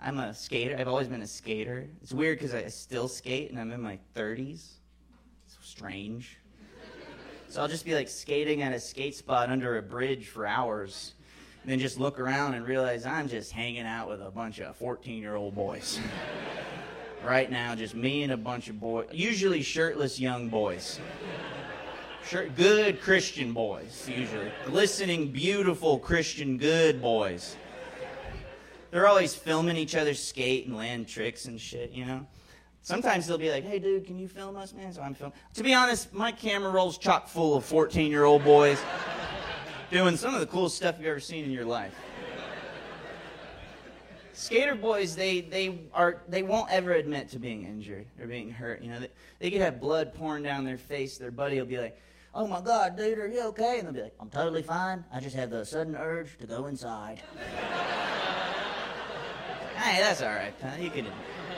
I'm a skater. I've always been a skater. It's weird because I still skate, and I'm in my 30s. It's strange. So I'll just be like skating at a skate spot under a bridge for hours, and then just look around and realize I'm just hanging out with a bunch of 14-year-old boys. Right now, just me and a bunch of boys, usually shirtless young boys. Good Christian boys, usually. Glistening, beautiful Christian good boys. They're always filming each other skate and land tricks and shit, you know? Sometimes they'll be like, hey, dude, can you film us, man? So I'm filming. To be honest, my camera roll's chock full of 14-year-old boys doing some of the coolest stuff you've ever seen in your life. Skater boys, they won't ever admit to being injured or being hurt. You know, they could have blood pouring down their face. Their buddy will be like, oh my God, dude, are you okay? And they'll be like, I'm totally fine. I just have the sudden urge to go inside. Hey, that's all right, pal. You can